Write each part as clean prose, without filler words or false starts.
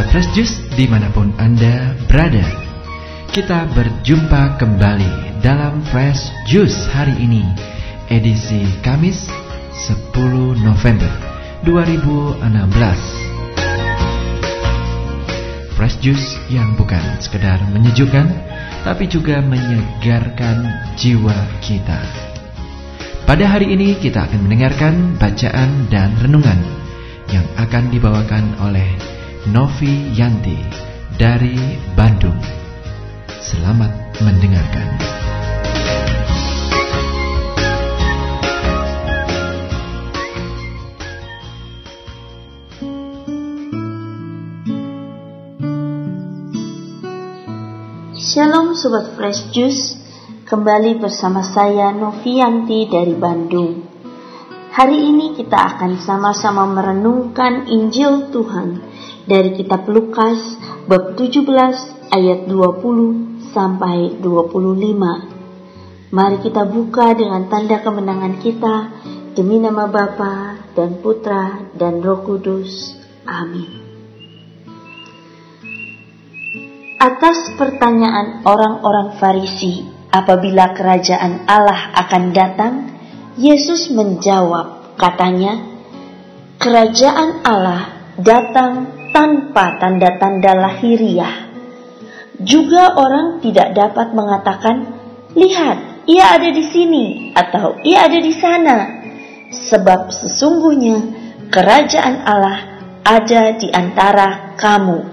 Fresh Juice dimanapun Anda berada, kita berjumpa kembali dalam Fresh Juice hari ini, edisi Kamis 10 November 2016. Fresh Juice yang bukan sekedar menyejukkan, tapi juga menyegarkan jiwa kita. Pada hari ini kita akan mendengarkan bacaan dan renungan yang akan dibawakan oleh Novi Yanti dari Bandung. Selamat mendengarkan. Shalom Sobat Fresh Juice, kembali bersama saya Novi Yanti dari Bandung. Hari ini kita akan sama-sama merenungkan Injil Tuhan dari kitab Lukas bab 17 ayat 20 sampai 25. Mari kita buka dengan tanda kemenangan kita demi nama Bapa dan Putra dan Roh Kudus. Amin. Atas pertanyaan orang-orang Farisi apabila kerajaan Allah akan datang, Yesus menjawab, katanya, kerajaan Allah datang tanpa tanda-tanda lahiriah. Juga orang tidak dapat mengatakan, lihat, ia ada di sini atau ia ada di sana, sebab sesungguhnya kerajaan Allah ada di antara kamu.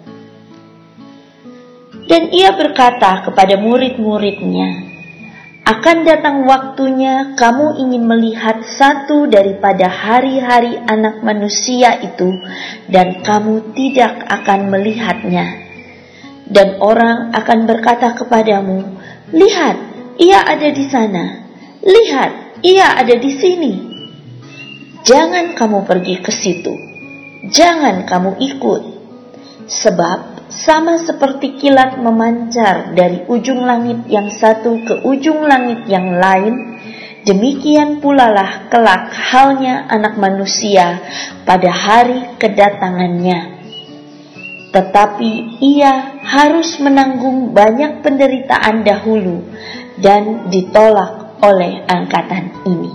Dan ia berkata kepada murid-muridnya, akan datang waktunya kamu ingin melihat satu daripada hari-hari anak manusia itu, dan kamu tidak akan melihatnya. Dan orang akan berkata kepadamu, lihat, ia ada di sana. Lihat, ia ada di sini. Jangan kamu pergi ke situ. Jangan kamu ikut. Sebab sama seperti kilat memancar dari ujung langit yang satu ke ujung langit yang lain, demikian pula lah kelak halnya anak manusia pada hari kedatangannya. Tetapi ia harus menanggung banyak penderitaan dahulu dan ditolak oleh angkatan ini.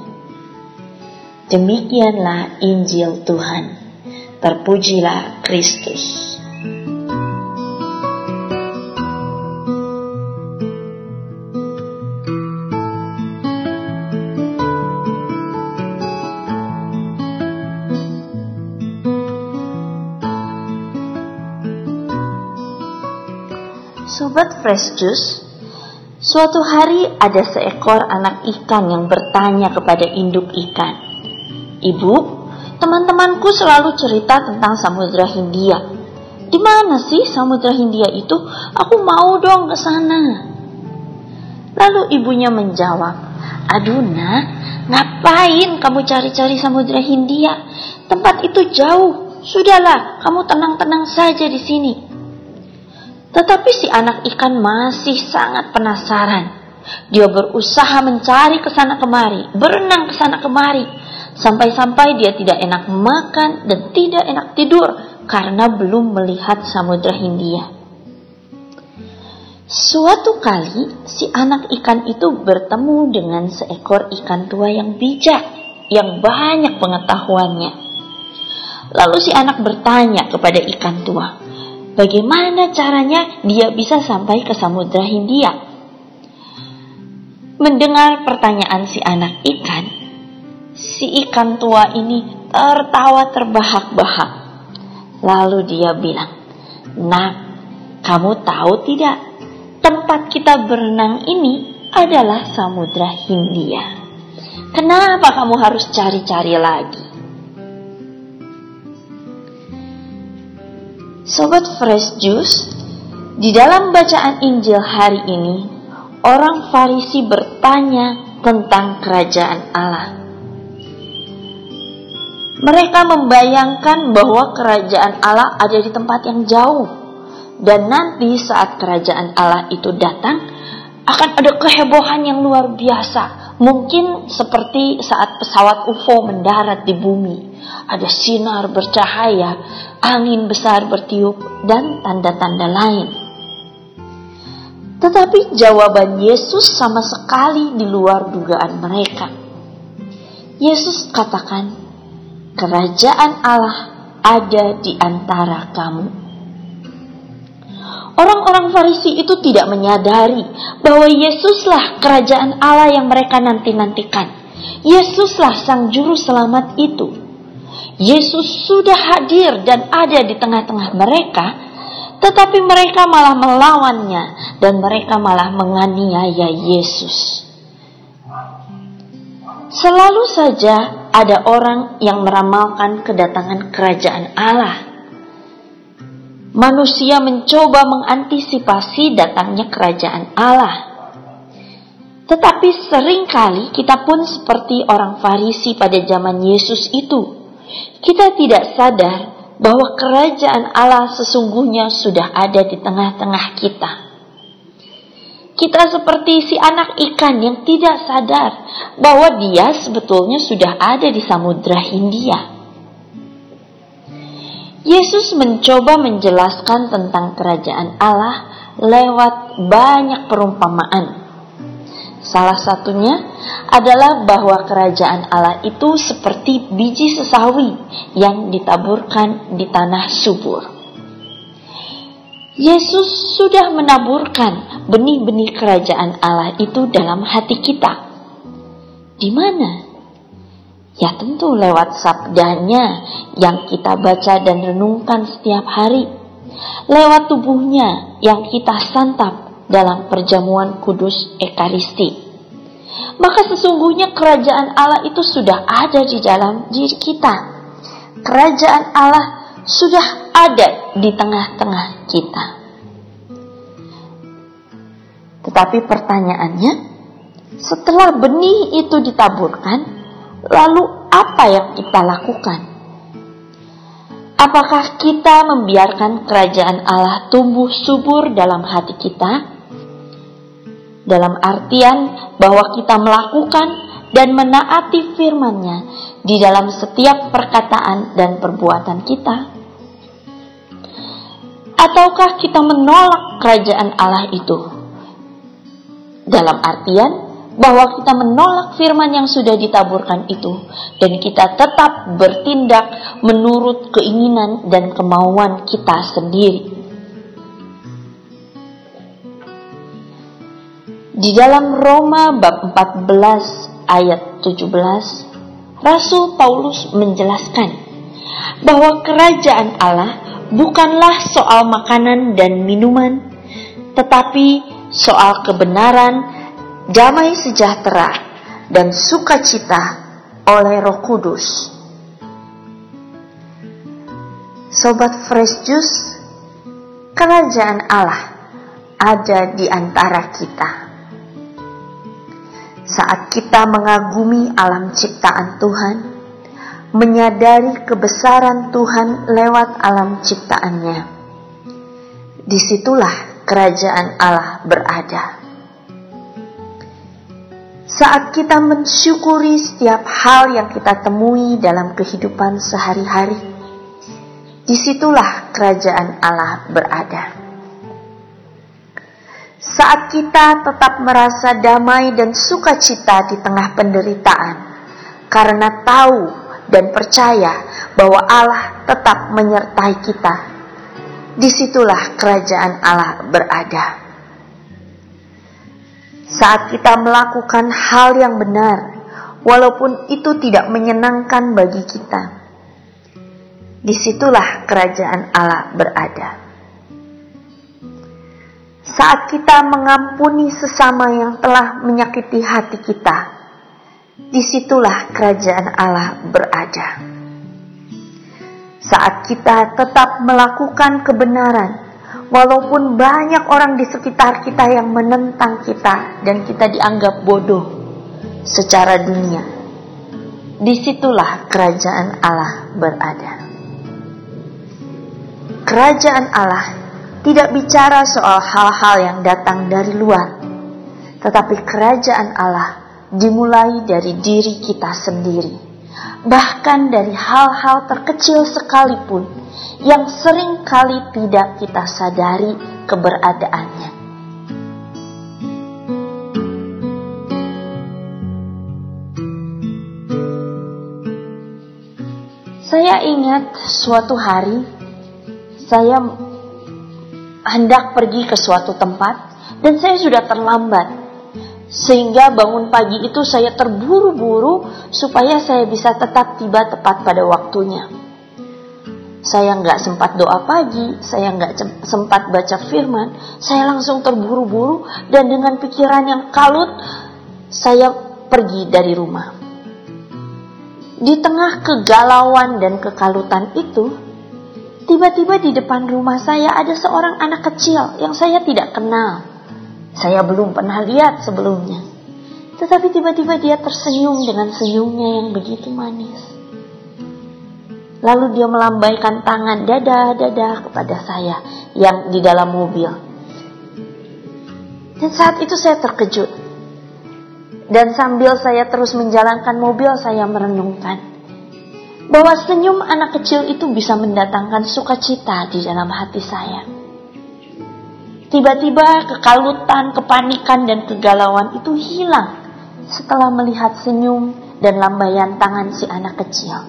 Demikianlah Injil Tuhan. Terpujilah Kristus. Sobat Fresh Juice, suatu hari ada seekor anak ikan yang bertanya kepada induk ikan, Ibu, teman-temanku selalu cerita tentang Samudra Hindia. Di mana sih Samudra Hindia itu? Aku mau dong ke sana. Lalu ibunya menjawab, aduh nak, ngapain kamu cari-cari Samudra Hindia? Tempat itu jauh. Sudahlah, kamu tenang-tenang saja di sini. Tetapi si anak ikan masih sangat penasaran. Dia berusaha mencari ke sana kemari, berenang ke sana kemari, sampai-sampai dia tidak enak makan dan tidak enak tidur karena belum melihat Samudra Hindia. Suatu kali si anak ikan itu bertemu dengan seekor ikan tua yang bijak, yang banyak pengetahuannya. Lalu si anak bertanya kepada ikan tua, bagaimana caranya dia bisa sampai ke Samudra Hindia? Mendengar pertanyaan si anak ikan, si ikan tua ini tertawa terbahak-bahak. Lalu dia bilang, nak, kamu tahu tidak, tempat kita berenang ini adalah Samudra Hindia. Kenapa kamu harus cari-cari lagi? Sobat Fresh Juice, di dalam bacaan Injil hari ini, orang Farisi bertanya tentang kerajaan Allah. Mereka membayangkan bahwa kerajaan Allah ada di tempat yang jauh, dan nanti saat kerajaan Allah itu datang, akan ada kehebohan yang luar biasa. Mungkin seperti saat pesawat UFO mendarat di bumi. Ada sinar bercahaya, angin besar bertiup, dan tanda-tanda lain. Tetapi jawaban Yesus sama sekali di luar dugaan mereka. Yesus katakan, kerajaan Allah ada di antara kamu. Orang-orang Farisi itu tidak menyadari bahwa Yesuslah kerajaan Allah yang mereka nanti-nantikan. Yesuslah sang juru selamat itu. Yesus sudah hadir dan ada di tengah-tengah mereka, tetapi mereka malah melawannya dan mereka malah menganiaya Yesus. Selalu saja ada orang yang meramalkan kedatangan kerajaan Allah. Manusia mencoba mengantisipasi datangnya kerajaan Allah. Tetapi seringkali kita pun seperti orang Farisi pada zaman Yesus itu. Kita tidak sadar bahwa kerajaan Allah sesungguhnya sudah ada di tengah-tengah kita. Kita seperti si anak ikan yang tidak sadar bahwa dia sebetulnya sudah ada di Samudra Hindia. Yesus mencoba menjelaskan tentang kerajaan Allah lewat banyak perumpamaan. Salah satunya adalah bahwa kerajaan Allah itu seperti biji sesawi yang ditaburkan di tanah subur. Yesus sudah menaburkan benih-benih kerajaan Allah itu dalam hati kita. Di mana? Ya tentu lewat sabdanya yang kita baca dan renungkan setiap hari. Lewat tubuhnya yang kita santap dalam perjamuan kudus Ekaristi. Maka sesungguhnya kerajaan Allah itu sudah ada di dalam diri kita. Kerajaan Allah sudah ada di tengah-tengah kita. Tetapi pertanyaannya, setelah benih itu ditaburkan, lalu apa yang kita lakukan? Apakah kita membiarkan kerajaan Allah tumbuh subur dalam hati kita? Dalam artian bahwa kita melakukan dan menaati firman-Nya di dalam setiap perkataan dan perbuatan kita? Ataukah kita menolak kerajaan Allah itu? Dalam artian bahwa kita menolak firman yang sudah ditaburkan itu dan kita tetap bertindak menurut keinginan dan kemauan kita sendiri. Di dalam Roma bab 14 ayat 17, Rasul Paulus menjelaskan bahwa kerajaan Allah bukanlah soal makanan dan minuman, tetapi soal kebenaran, damai sejahtera, dan sukacita oleh Roh Kudus. Sobat Fresh Juice, kerajaan Allah ada di antara kita. Saat kita mengagumi alam ciptaan Tuhan, menyadari kebesaran Tuhan lewat alam ciptaannya, disitulah kerajaan Allah berada. Saat kita mensyukuri setiap hal yang kita temui dalam kehidupan sehari-hari, disitulah kerajaan Allah berada. Saat kita tetap merasa damai dan sukacita di tengah penderitaan, karena tahu dan percaya bahwa Allah tetap menyertai kita, disitulah kerajaan Allah berada. Saat kita melakukan hal yang benar, walaupun itu tidak menyenangkan bagi kita, disitulah kerajaan Allah berada. Saat kita mengampuni sesama yang telah menyakiti hati kita, disitulah kerajaan Allah berada. Saat kita tetap melakukan kebenaran, walaupun banyak orang di sekitar kita yang menentang kita dan kita dianggap bodoh secara dunia, disitulah kerajaan Allah berada. Kerajaan Allah tidak bicara soal hal-hal yang datang dari luar, tetapi kerajaan Allah dimulai dari diri kita sendiri, bahkan dari hal-hal terkecil sekalipun yang sering kali tidak kita sadari keberadaannya. Saya ingat suatu hari saya hendak pergi ke suatu tempat dan saya sudah terlambat. Sehingga bangun pagi itu saya terburu-buru supaya saya bisa tetap tiba tepat pada waktunya. Saya nggak sempat doa pagi, saya nggak sempat baca firman, saya langsung terburu-buru dan dengan pikiran yang kalut saya pergi dari rumah. Di tengah kegalauan dan kekalutan itu, tiba-tiba di depan rumah saya ada seorang anak kecil yang saya tidak kenal. Saya belum pernah lihat sebelumnya. Tetapi tiba-tiba dia tersenyum dengan senyumnya yang begitu manis. Lalu dia melambaikan tangan dadah kepada saya yang di dalam mobil. Dan saat itu saya terkejut. Dan sambil saya terus menjalankan mobil, saya merenungkan bahwa senyum anak kecil itu bisa mendatangkan sukacita di dalam hati saya. Tiba-tiba kekalutan, kepanikan, dan kegalauan itu hilang setelah melihat senyum dan lambaian tangan si anak kecil.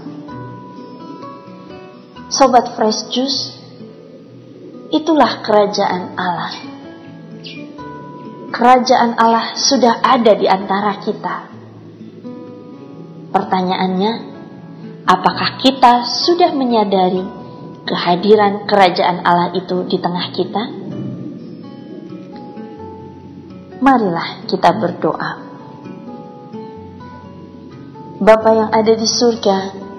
Sobat Fresh Juice, itulah kerajaan Allah. Kerajaan Allah sudah ada di antara kita. Pertanyaannya, apakah kita sudah menyadari kehadiran kerajaan Allah itu di tengah kita? Marilah kita berdoa. Bapa yang ada di surga,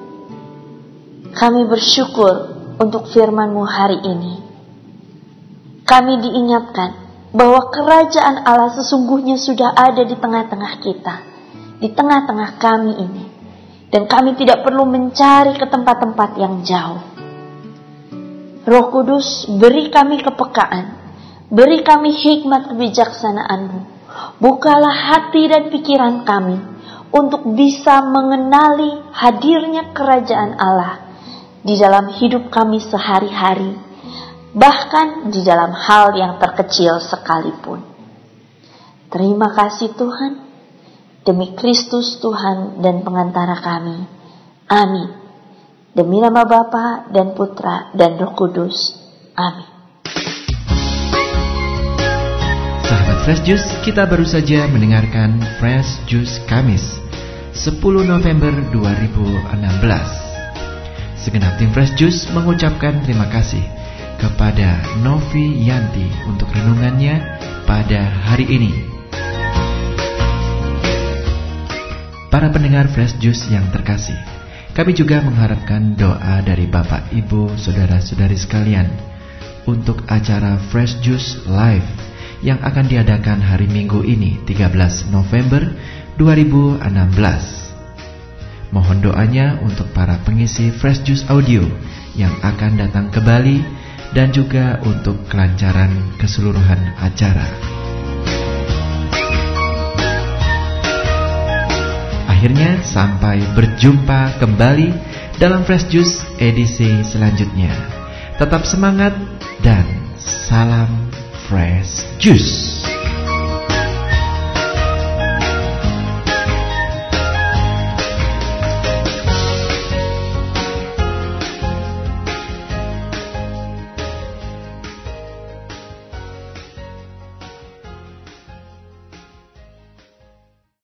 kami bersyukur untuk firman-Mu hari ini. Kami diingatkan bahwa kerajaan Allah sesungguhnya sudah ada di tengah-tengah kita, di tengah-tengah kami ini. Dan kami tidak perlu mencari ke tempat-tempat yang jauh. Roh Kudus, beri kami kepekaan, beri kami hikmat kebijaksanaan-Mu. Bukalah hati dan pikiran kami untuk bisa mengenali hadirnya kerajaan Allah di dalam hidup kami sehari-hari, bahkan di dalam hal yang terkecil sekalipun. Terima kasih Tuhan, demi Kristus Tuhan dan pengantara kami. Amin. Demi nama Bapa dan Putra dan Roh Kudus. Amin. Sahabat Fresh Juice, kita baru saja mendengarkan Fresh Juice Kamis 10 November 2016. Segenap tim Fresh Juice mengucapkan terima kasih kepada Novi Yanti untuk renungannya pada hari ini. Para pendengar Fresh Juice yang terkasih, kami juga mengharapkan doa dari Bapak, Ibu, Saudara-saudari sekalian untuk acara Fresh Juice Live yang akan diadakan hari Minggu ini 13 November 2016. Mohon doanya untuk para pengisi Fresh Juice Audio yang akan datang ke Bali dan juga untuk kelancaran keseluruhan acara. Akhirnya sampai berjumpa kembali dalam Fresh Juice edisi selanjutnya. Tetap semangat dan salam Fresh Juice.